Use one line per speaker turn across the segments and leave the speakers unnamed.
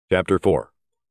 Chapter 4.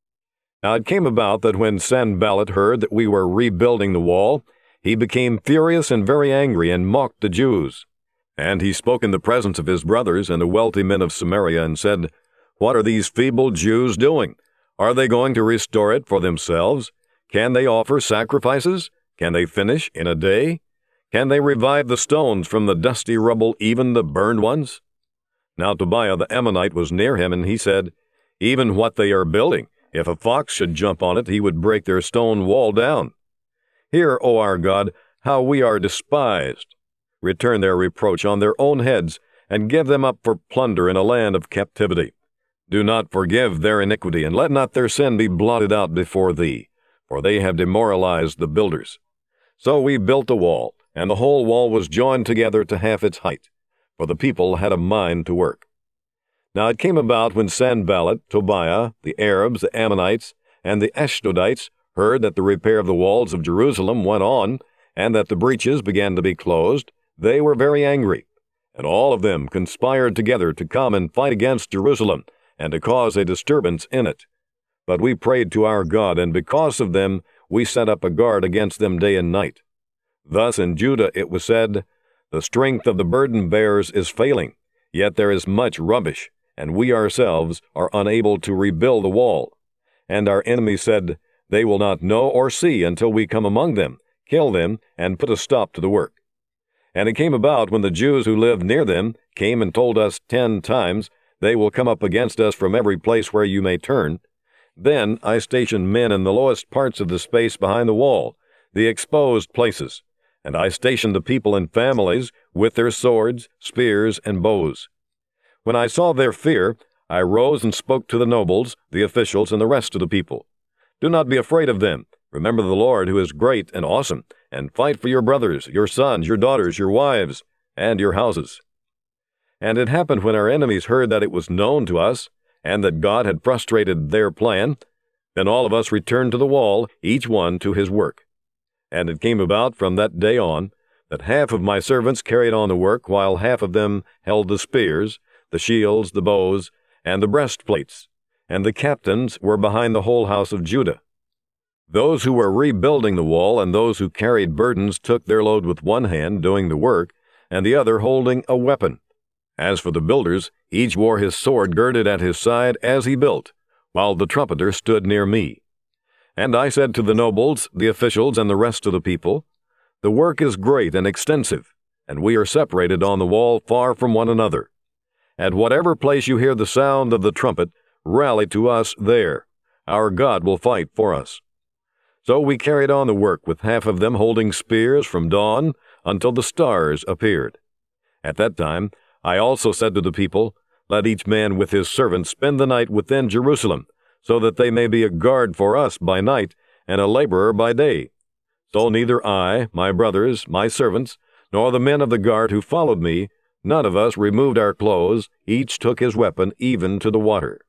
Now it came about that when Sanballat heard that we were rebuilding the wall, he became furious and very angry, and mocked the Jews. And he spoke in the presence of his brothers and the wealthy men of Samaria, and said, What are these feeble Jews doing? Are they going to restore it for themselves? Can they offer sacrifices? Can they finish in a day? Can they revive the stones from the dusty rubble, even the burned ones? Now Tobiah the Ammonite was near him, and he said, Even what they are building, if a fox should jump on it, he would break their stone wall down. Hear, O our God, how we are despised. Return their reproach on their own heads, and give them up for plunder in a land of captivity. Do not forgive their iniquity, and let not their sin be blotted out before thee, for they have demoralized the builders. So we built the wall, and the whole wall was joined together to half its height, for the people had a mind to work. Now it came about when Sanballat, Tobiah, the Arabs, the Ammonites, and the Ashdodites heard that the repair of the walls of Jerusalem went on, and that the breaches began to be closed, they were very angry, and all of them conspired together to come and fight against Jerusalem, and to cause a disturbance in it. But we prayed to our God, and because of them we set up a guard against them day and night. Thus in Judah it was said, The strength of the burden bearers is failing, yet there is much rubbish, and we ourselves are unable to rebuild the wall. And our enemies said, They will not know or see until we come among them, kill them, and put a stop to the work. And it came about when the Jews who lived near them came and told us 10 times, They will come up against us from every place where you may turn. Then I stationed men in the lowest parts of the space behind the wall, the exposed places, and I stationed the people in families with their swords, spears, and bows. When I saw their fear, I rose and spoke to the nobles, the officials, and the rest of the people. Do not be afraid of them. Remember the Lord, who is great and awesome, and fight for your brothers, your sons, your daughters, your wives, and your houses. And it happened when our enemies heard that it was known to us, and that God had frustrated their plan, then all of us returned to the wall, each one to his work. And it came about from that day on, that half of my servants carried on the work, while half of them held the spears, the shields, the bows, and the breastplates, and the captains were behind the whole house of Judah. Those who were rebuilding the wall and those who carried burdens took their load with one hand doing the work, and the other holding a weapon. As for the builders, each wore his sword girded at his side as he built, while the trumpeter stood near me. And I said to the nobles, the officials, and the rest of the people, The work is great and extensive, and we are separated on the wall far from one another. At whatever place you hear the sound of the trumpet, rally to us there. Our God will fight for us. So we carried on the work, with half of them holding spears from dawn until the stars appeared. At that time I also said to the people, Let each man with his servant spend the night within Jerusalem, so that they may be a guard for us by night, and a laborer by day. So neither I, my brothers, my servants, nor the men of the guard who followed me, none of us removed our clothes, each took his weapon even to the water.